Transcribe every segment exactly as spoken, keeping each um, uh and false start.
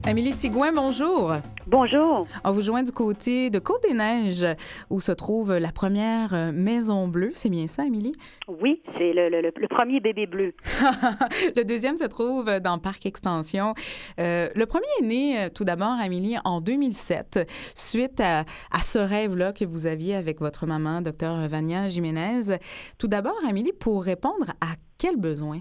Amélie Sigouin, bonjour. Bonjour. On vous joint du côté de Côte-des-Neiges, où se trouve la première Maison Bleue. C'est bien ça, Amélie? Oui, c'est le, le, le premier bébé bleu. Le deuxième se trouve dans le parc Extension. Euh, le premier est né, tout d'abord, Amélie, en deux mille sept, suite à, à ce rêve-là que vous aviez avec votre maman, Dr Vania Jiménez. Tout d'abord, Amélie, pour répondre à quel besoin?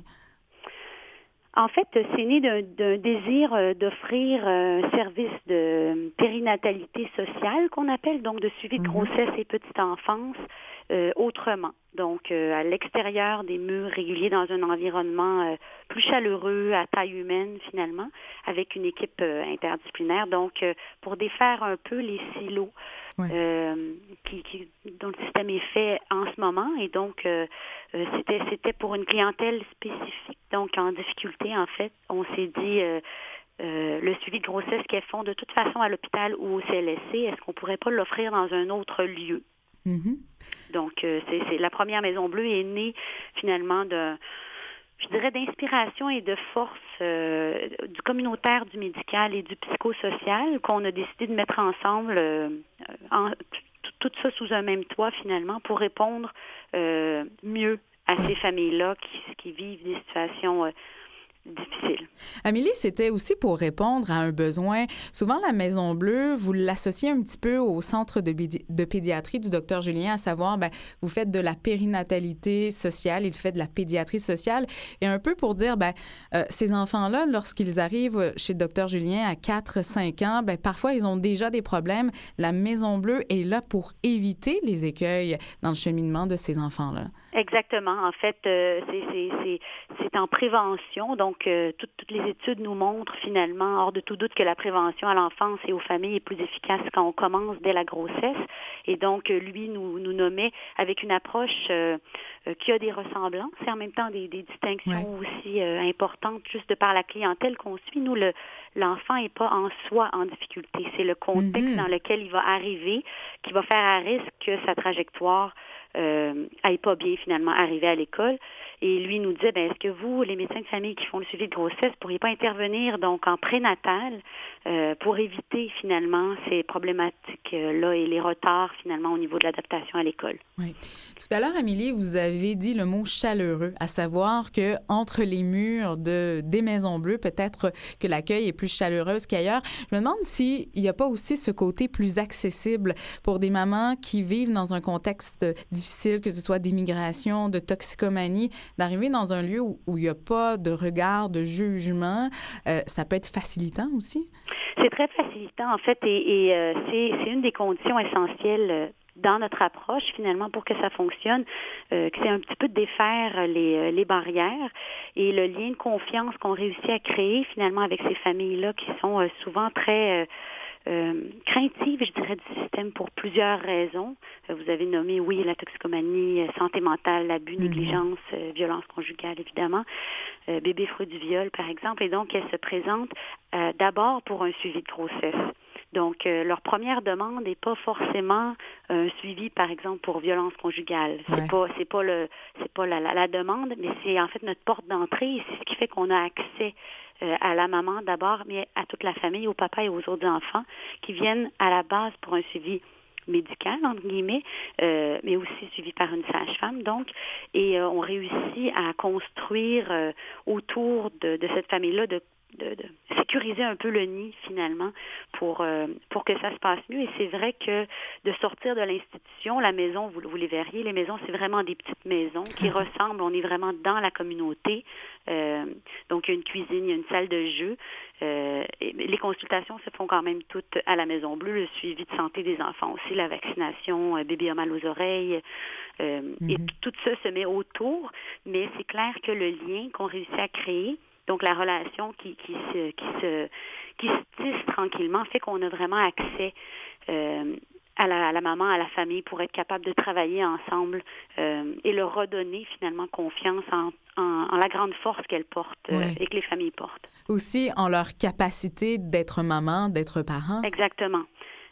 En fait, c'est né d'un, d'un désir d'offrir un service de périnatalité sociale qu'on appelle, donc de suivi de grossesse et petite enfance euh, autrement. Donc, euh, à l'extérieur des murs réguliers, dans un environnement euh, plus chaleureux, à taille humaine finalement, avec une équipe euh, interdisciplinaire. Donc, euh, pour défaire un peu les silos ouais. euh, qui, qui, dont le système est fait en ce moment. Et donc, euh, euh, c'était, c'était pour une clientèle spécifique, donc en difficulté en fait. On s'est dit... Euh, Euh, le suivi de grossesse qu'elles font de toute façon à l'hôpital ou au C L S C, est-ce qu'on pourrait pas l'offrir dans un autre lieu? Mm-hmm. Donc, euh, c'est, c'est la première Maison Bleue est née finalement de, je dirais, d'inspiration et de force euh, du communautaire, du médical et du psychosocial qu'on a décidé de mettre ensemble, euh, en, tout ça sous un même toit finalement, pour répondre euh, mieux à ces familles-là qui, qui vivent des situations euh, difficile. Amélie, c'était aussi pour répondre à un besoin. Souvent, la Maison Bleue, vous l'associez un petit peu au centre de, bédi- de pédiatrie du docteur Julien, à savoir, ben, vous faites de la périnatalité sociale, il fait de la pédiatrie sociale, et un peu pour dire, ben, euh, ces enfants-là, lorsqu'ils arrivent chez le docteur Julien à quatre cinq ans, ben, parfois, ils ont déjà des problèmes. La Maison Bleue est là pour éviter les écueils dans le cheminement de ces enfants-là. Exactement. En fait, euh, c'est, c'est, c'est, c'est en prévention. Donc, euh, tout, toutes les études nous montrent finalement, hors de tout doute, que la prévention à l'enfance et aux familles est plus efficace quand on commence dès la grossesse. Et donc, lui nous, nous nommait avec une approche euh, euh, qui a des ressemblances et en même temps des, des distinctions ouais. aussi euh, importantes, juste de par la clientèle qu'on suit. Nous, le, l'enfant n'est pas en soi en difficulté. C'est le contexte mm-hmm. dans lequel il va arriver qui va faire à risque que sa trajectoire Euh, aille pas bien finalement arriver à l'école. Et lui nous disait, ben est-ce que vous, les médecins de famille qui font le suivi de grossesse, pourriez pas intervenir donc en prénatal euh, pour éviter finalement ces problématiques-là et les retards finalement au niveau de l'adaptation à l'école. Oui. Tout à l'heure, Amélie, vous avez dit le mot chaleureux, à savoir que entre les murs de des Maisons Bleues, peut-être que l'accueil est plus chaleureux qu'ailleurs. Je me demande s'il n'y a pas aussi ce côté plus accessible pour des mamans qui vivent dans un contexte difficile, que ce soit d'immigration, de toxicomanie, d'arriver dans un lieu où, où il n'y a pas de regard, de jugement. Euh, ça peut être facilitant aussi? C'est très facilitant, en fait, et, et euh, c'est, c'est une des conditions essentielles euh, dans notre approche, finalement, pour que ça fonctionne, euh, que c'est un petit peu de défaire les, les barrières et le lien de confiance qu'on réussit à créer, finalement, avec ces familles-là qui sont euh, souvent très... Euh, Euh, craintive, je dirais, du système pour plusieurs raisons. Euh, vous avez nommé, oui, la toxicomanie, euh, santé mentale, l'abus, mm-hmm. négligence, euh, violence conjugale, évidemment, euh, bébé fruit du viol, par exemple. Et donc, elles se présentent euh, d'abord pour un suivi de grossesse. Donc, euh, leur première demande n'est pas forcément un suivi, par exemple, pour violence conjugale. C'est ouais. pas, c'est pas le, c'est pas la, la, la demande, mais c'est en fait notre porte d'entrée. Et c'est ce qui fait qu'on a accès euh, à la maman d'abord, mais à toute la famille, au papa et aux autres enfants qui viennent à la base pour un suivi médical, entre guillemets, euh, mais aussi suivi par une sage-femme, donc, et euh, on réussit à construire euh, autour de, de cette famille-là de De, de sécuriser un peu le nid, finalement, pour euh, pour que ça se passe mieux. Et c'est vrai que de sortir de l'institution, la maison, vous, vous les verriez, les maisons, c'est vraiment des petites maisons qui ressemblent, on est vraiment dans la communauté. Euh, donc, il y a une cuisine, il y a une salle de jeu. Euh, et les consultations se font quand même toutes à la Maison Bleue, le suivi de santé des enfants aussi, la vaccination, euh, bébé a mal aux oreilles. Euh, mm-hmm. Et tout ça se met autour, mais c'est clair que le lien qu'on réussit à créer, donc, la relation qui, qui, se, qui, se, qui se tisse tranquillement fait qu'on a vraiment accès euh, à, la, à la maman, à la famille, pour être capable de travailler ensemble euh, et leur redonner finalement confiance en, en, en la grande force qu'elles portent euh, oui. et que les familles portent. Aussi en leur capacité d'être maman, d'être parent. Exactement.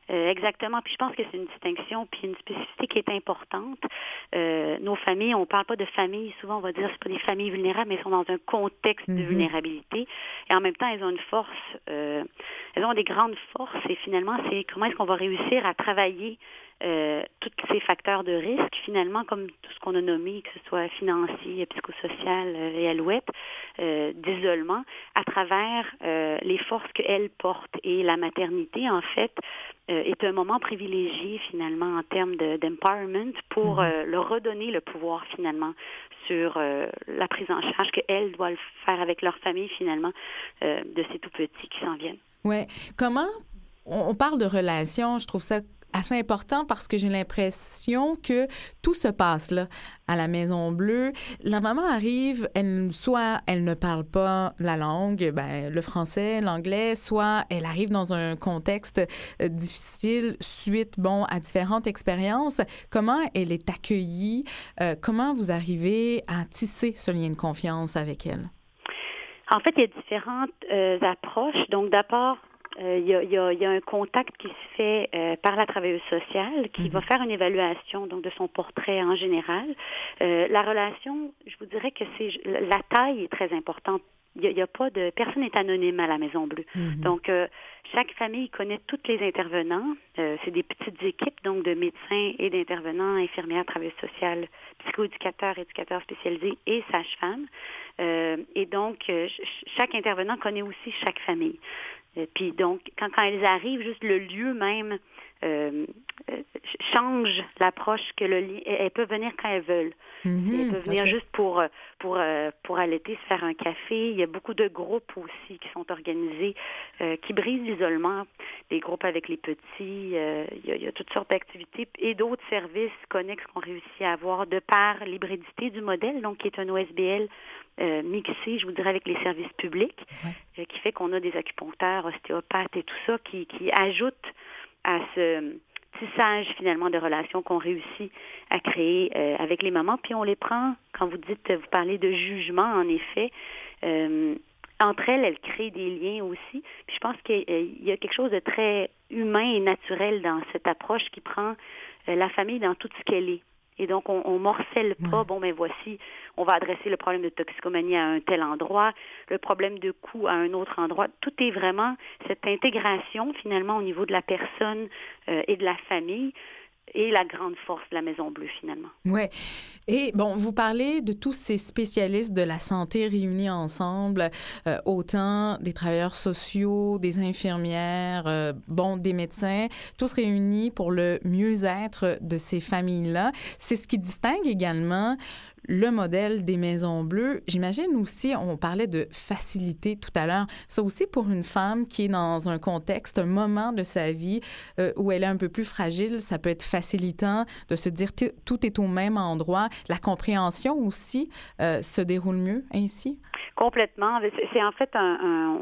Euh, exactement. Puis je pense que c'est une distinction puis une spécificité qui est importante. Euh, nos familles, on ne parle pas de famille. Souvent, on va dire que ce pas des familles vulnérables, mais elles sont dans un contexte mm-hmm. de vulnérabilité. Et en même temps, elles ont une force. Euh, elles ont des grandes forces. Et finalement, c'est comment est-ce qu'on va réussir à travailler euh, tous ces facteurs de risque, finalement, comme tout ce qu'on a nommé, que ce soit financier, psychosocial euh, et alouette, euh, d'isolement, à travers euh, les forces qu'elles portent. Et la maternité, en fait, euh, est un moment privilégié, finalement, en termes de, d'empowerment pour euh, leur redonner le pouvoir, finalement, sur euh, la prise en charge qu'elles doivent faire avec leur famille, finalement, euh, de ces tout-petits qui s'en viennent. Oui. Comment, on parle de relations, je trouve ça assez important parce que j'ai l'impression que tout se passe là à la Maison Bleue. La maman arrive, elle soit elle ne parle pas la langue, ben le français, l'anglais, soit elle arrive dans un contexte euh, difficile suite bon à différentes expériences. Comment elle est accueillie? Euh, comment vous arrivez à tisser ce lien de confiance avec elle? En fait, il y a différentes euh, approches. Donc, d'abord, euh, il, y a, il, y a, il y a un contact qui se fait euh, par la travailleuse sociale qui mm-hmm. va faire une évaluation donc de son portrait en général. Euh, la relation, je vous dirais que c'est la taille est très importante. Il y a, il y a pas de personne n'est anonyme à la Maison Bleue. Mm-hmm. Donc, euh, chaque famille connaît tous les intervenants. Euh, c'est des petites équipes donc de médecins et d'intervenants, infirmières, travailleuses sociales, psychoéducateurs, éducateurs spécialisés et sages-femmes. Euh, et donc, euh, chaque intervenant connaît aussi chaque famille. Euh, puis donc, quand, quand elles arrivent, juste le lieu même euh, euh, change l'approche que le lien. Elles peuvent venir quand elles veulent. Mm-hmm, elles peuvent venir okay. juste pour pour euh, pour allaiter, se faire un café. Il y a beaucoup de groupes aussi qui sont organisés, euh, qui brisent l'isolement. Des groupes avec les petits. Euh, il, y a, il y a toutes sortes d'activités et d'autres services connexes qu'on réussit à avoir de par l'hybridité du modèle, donc qui est un O S B L. Euh, mixé, je vous dirais, avec les services publics, ouais. euh, qui fait qu'on a des acupuncteurs, ostéopathes et tout ça qui, qui ajoutent à ce tissage, finalement, de relations qu'on réussit à créer euh, avec les mamans. Puis on les prend, quand vous dites, vous parlez de jugement, en effet, euh, entre elles, elles créent des liens aussi. Puis je pense qu'il y a quelque chose de très humain et naturel dans cette approche qui prend euh, la famille dans tout ce qu'elle est. Et donc, on, on morcelle pas, ouais. bon, ben voici, on va adresser le problème de toxicomanie à un tel endroit, le problème de coût à un autre endroit. Tout est vraiment cette intégration, finalement, au niveau de la personne euh, et de la famille, et la grande force de la Maison Bleue, finalement. Oui. Et bon, vous parlez de tous ces spécialistes de la santé réunis ensemble, euh, autant des travailleurs sociaux, des infirmières, euh, bon, des médecins, tous réunis pour le mieux-être de ces familles-là. C'est ce qui distingue également le modèle des Maisons Bleues. J'imagine aussi, on parlait de facilité tout à l'heure, ça aussi pour une femme qui est dans un contexte, un moment de sa vie euh, où elle est un peu plus fragile, ça peut être facilitant de se dire t- tout est au même endroit. La compréhension aussi euh, se déroule mieux ainsi? Complètement. C'est, c'est en fait un... un...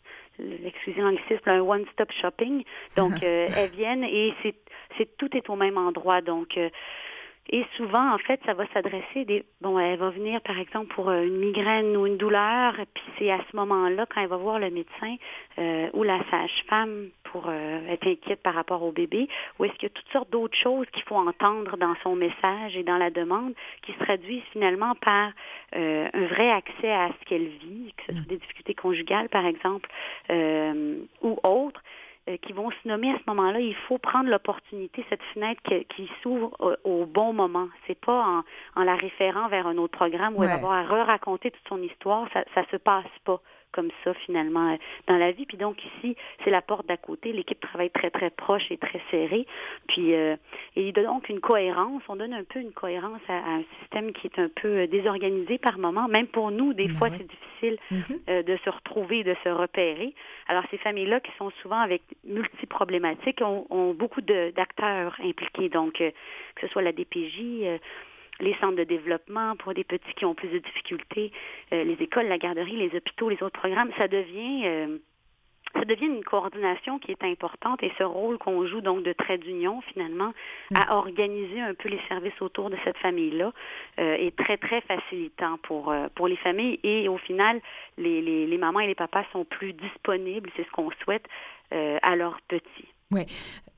excusez l'anglicisme, un one-stop shopping. Donc, euh, elles viennent et c'est, c'est tout est au même endroit. Donc, euh, et souvent, en fait, ça va s'adresser des... Bon, elle va venir, par exemple, pour une migraine ou une douleur, puis c'est à ce moment-là, quand elle va voir le médecin euh, ou la sage-femme pour euh, être inquiète par rapport au bébé, ou est-ce qu'il y a toutes sortes d'autres choses qu'il faut entendre dans son message et dans la demande qui se traduisent finalement par euh, un vrai accès à ce qu'elle vit, que ce soit des difficultés conjugales, par exemple, euh, ou autres, qui vont se nommer à ce moment-là, il faut prendre l'opportunité, cette fenêtre qui, qui s'ouvre au, au bon moment. C'est pas en, en la référant vers un autre programme où ouais. elle va avoir à re-raconter toute son histoire. Ça, ça se passe pas comme ça, finalement, dans la vie. Puis donc, ici, c'est la porte d'à côté. L'équipe travaille très, très proche et très serrée. Puis, euh, et il donne donc une cohérence. On donne un peu une cohérence à, à un système qui est un peu désorganisé par moment. Même pour nous, des ben fois, oui. c'est difficile mm-hmm. euh, de se retrouver, de se repérer. Alors, ces familles-là, qui sont souvent avec multi-problématiques, ont, ont beaucoup de, d'acteurs impliqués. Donc, euh, que ce soit la D P J, euh, les centres de développement pour des petits qui ont plus de difficultés, euh, les écoles, la garderie, les hôpitaux, les autres programmes, ça devient euh, ça devient une coordination qui est importante et ce rôle qu'on joue donc de trait d'union finalement mmh. à organiser un peu les services autour de cette famille-là euh, est très, très facilitant pour, euh, pour les familles et au final, les, les, les mamans et les papas sont plus disponibles, c'est ce qu'on souhaite, euh, à leurs petits. Oui.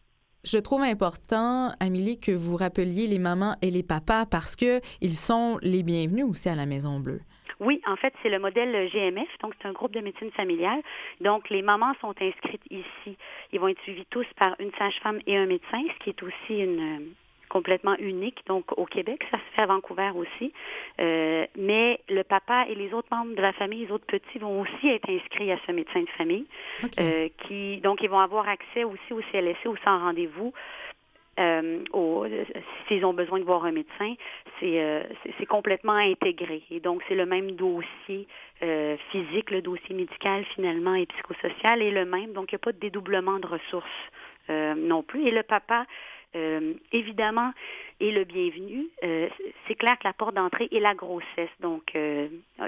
je trouve important, Amélie, que vous rappeliez les mamans et les papas parce que ils sont les bienvenus aussi à la Maison Bleue. Oui, en fait, c'est le modèle G M F, donc c'est un groupe de médecine familiale. Donc, les mamans sont inscrites ici. Ils vont être suivis tous par une sage-femme et un médecin, ce qui est aussi une complètement unique, donc au Québec, ça se fait à Vancouver aussi. Euh, mais le papa et les autres membres de la famille, les autres petits, vont aussi être inscrits à ce médecin de famille. Okay. Euh, qui, donc, ils vont avoir accès aussi au C L S C ou sans rendez-vous. Euh, au, s'ils ont besoin de voir un médecin, c'est, euh, c'est, c'est complètement intégré. Et donc, c'est le même dossier euh, physique, le dossier médical finalement et psychosocial est le même. Donc, il n'y a pas de dédoublement de ressources euh, non plus. Et le papa, euh, évidemment, est le bienvenu. Euh, c'est clair que la porte d'entrée est la grossesse. Donc, euh,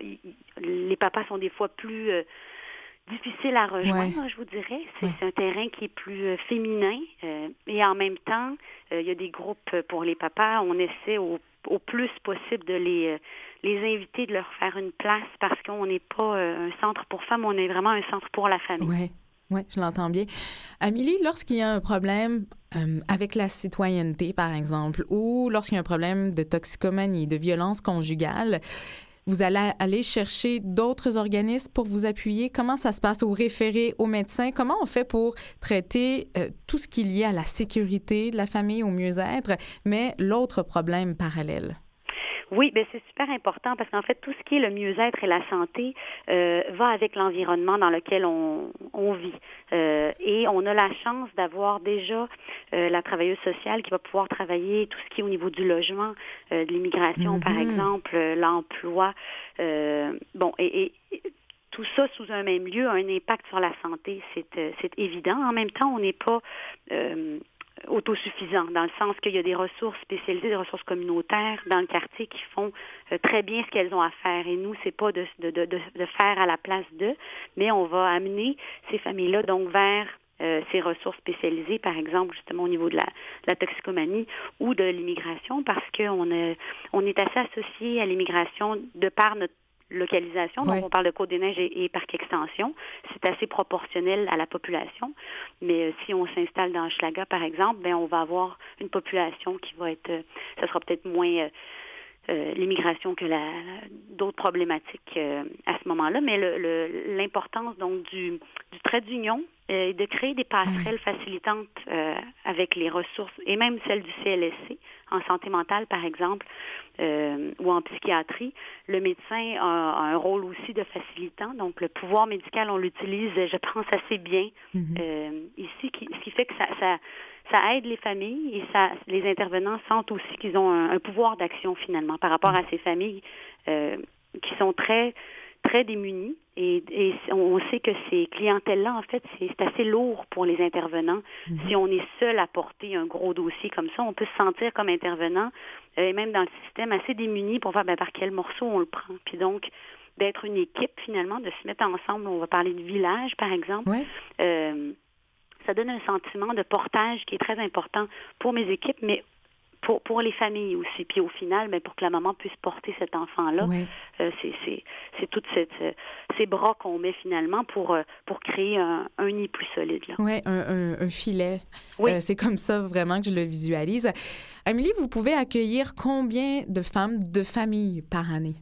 les papas sont des fois plus... Euh, difficile à rejoindre, ouais. je vous dirais. C'est, ouais. c'est un terrain qui est plus euh, féminin euh, et en même temps, euh, il y a des groupes pour les papas. On essaie au, au plus possible de les, euh, les inviter, de leur faire une place parce qu'on n'est pas euh, un centre pour femmes, on est vraiment un centre pour la famille. Oui, ouais, je l'entends bien. Amélie, lorsqu'il y a un problème euh, avec la citoyenneté, par exemple, ou lorsqu'il y a un problème de toxicomanie, de violence conjugale, vous allez aller chercher d'autres organismes pour vous appuyer? Comment ça se passe? Ou référer au médecin? Comment on fait pour traiter euh, tout ce qui est lié à la sécurité de la famille, au mieux-être, mais l'autre problème parallèle? Oui, bien c'est super important parce qu'en fait, tout ce qui est le mieux-être et la santé euh, va avec l'environnement dans lequel on, on vit. Euh, et on a la chance d'avoir déjà euh, la travailleuse sociale qui va pouvoir travailler tout ce qui est au niveau du logement, euh, de l'immigration, mm-hmm. par exemple, euh, l'emploi. Euh, bon, et, et tout ça sous un même lieu a un impact sur la santé, c'est, euh, c'est évident. En même temps, on n'est pas... Euh, autosuffisant, dans le sens qu'il y a des ressources spécialisées, des ressources communautaires dans le quartier qui font euh, très bien ce qu'elles ont à faire. Et nous, c'est pas de, de, de, de faire à la place d'eux, mais on va amener ces familles-là donc vers euh, ces ressources spécialisées, par exemple, justement au niveau de la, de la toxicomanie ou de l'immigration, parce qu'on a, on est assez associé à l'immigration de par notre localisation, donc ouais. on parle de Côte-des-Neiges et, et parc extension, c'est assez proportionnel à la population, mais euh, si on s'installe dans Hochelaga, par exemple, ben on va avoir une population qui va être, euh, ça sera peut-être moins euh, euh, l'immigration que la, d'autres problématiques euh, à ce moment-là, mais le, le, l'importance donc du, du trait d'union est euh, de créer des passerelles facilitantes euh, avec les ressources et même celles du C L S C en santé mentale, par exemple, euh, ou en psychiatrie. Le médecin a, a un rôle aussi de facilitant. Donc, le pouvoir médical, on l'utilise, je pense, assez bien mm-hmm. euh, ici, qui, ce qui fait que ça, ça, ça aide les familles et ça, les intervenants sentent aussi qu'ils ont un, un pouvoir d'action, finalement, par rapport mm-hmm. à ces familles euh, qui sont très... très démunis et, et on sait que ces clientèles-là, en fait, c'est, c'est assez lourd pour les intervenants. Mm-hmm. Si on est seul à porter un gros dossier comme ça, on peut se sentir comme intervenant euh, et même dans le système assez démuni pour voir ben, par quel morceau on le prend. Puis donc, d'être une équipe, finalement, de se mettre ensemble, on va parler de village, par exemple, ouais. euh, ça donne un sentiment de portage qui est très important pour mes équipes, mais Pour, pour les familles aussi. Puis au final, bien, pour que la maman puisse porter cet enfant-là, oui. euh, c'est, c'est, c'est tous ces bras qu'on met finalement pour, euh, pour créer un, un nid plus solide. Oui, un, un, un filet. Oui. Euh, c'est comme ça vraiment que je le visualise. Amélie, vous pouvez accueillir combien de femmes de famille par année?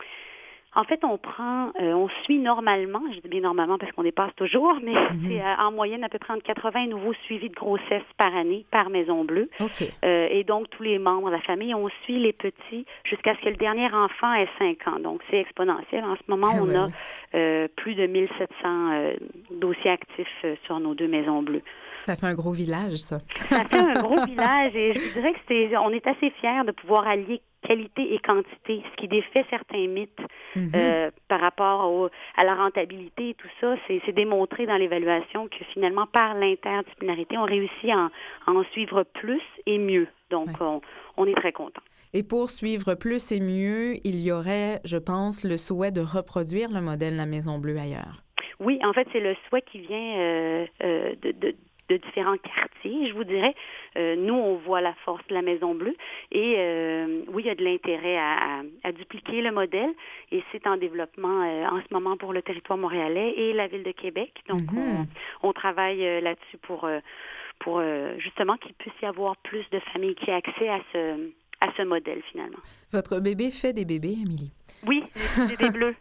En fait, on prend, euh, on suit normalement, je dis bien normalement parce qu'on dépasse toujours, mais mm-hmm. c'est euh, en moyenne à peu près entre quatre-vingts nouveaux suivis de grossesse par année par Maison Bleue. Okay. Euh, et donc, tous les membres de la famille, on suit les petits jusqu'à ce que le dernier enfant ait cinq ans. Donc, c'est exponentiel. En ce moment, ah, on ouais, a ouais. Euh, plus de mille sept cents euh, dossiers actifs euh, sur nos deux Maisons Bleues. Ça fait un gros village, ça. Ça fait un gros village et je dirais que c'est, on est assez fiers de pouvoir allier qualité et quantité, ce qui défait certains mythes mm-hmm. euh, par rapport au, à la rentabilité et tout ça. C'est, c'est démontré dans l'évaluation que finalement, par l'interdisciplinarité, on réussit à en, à en suivre plus et mieux. Donc, ouais. on, on est très contents. Et pour suivre plus et mieux, il y aurait, je pense, le souhait de reproduire le modèle La Maison Bleue ailleurs. Oui, en fait, c'est le souhait qui vient euh, euh, de... de de différents quartiers, je vous dirais. Euh, nous, on voit la force de la Maison Bleue et euh, oui, il y a de l'intérêt à, à, à dupliquer le modèle et c'est en développement euh, en ce moment pour le territoire montréalais et la Ville de Québec. Donc, mm-hmm. on, on travaille euh, là-dessus pour, euh, pour euh, justement qu'il puisse y avoir plus de familles qui aient accès à ce, à ce modèle, finalement. Votre bébé fait des bébés, Amélie? Oui, des bébés bleus.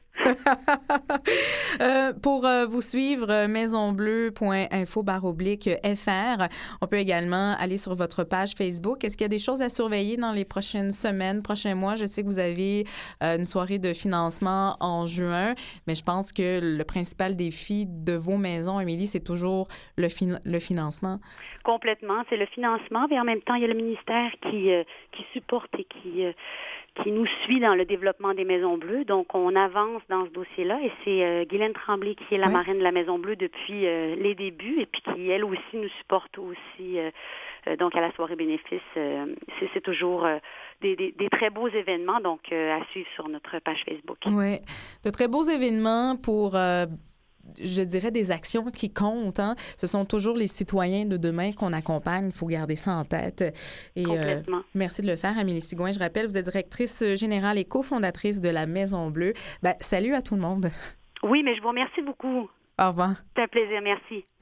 euh, pour euh, vous suivre, euh, maisonbleu point info barre oblique F R. On peut également aller sur votre page Facebook. Est-ce qu'il y a des choses à surveiller dans les prochaines semaines, prochains mois? Je sais que vous avez euh, une soirée de financement en juin, mais je pense que le principal défi de vos maisons, Amélie, c'est toujours le, fin- le financement. Complètement. C'est le financement, mais en même temps, il y a le ministère qui, euh, qui supporte et qui... Euh, qui nous suit dans le développement des Maisons Bleues. Donc, on avance dans ce dossier-là et c'est euh, Guylaine Tremblay qui est la oui. marraine de la Maison Bleue depuis euh, les débuts et puis qui, elle aussi, nous supporte aussi euh, euh, donc à la soirée bénéfice. Euh, c'est, c'est toujours euh, des, des, des très beaux événements, donc euh, à suivre sur notre page Facebook. Oui, de très beaux événements pour... Euh... je dirais des actions qui comptent. Hein? Ce sont toujours les citoyens de demain qu'on accompagne. Il faut garder ça en tête. Et, Complètement. Euh, merci de le faire, Amélie Sigouin. Je rappelle, vous êtes directrice générale et cofondatrice de la Maison Bleue. Ben, salut à tout le monde. Oui, mais je vous remercie beaucoup. Au revoir. C'est un plaisir. Merci.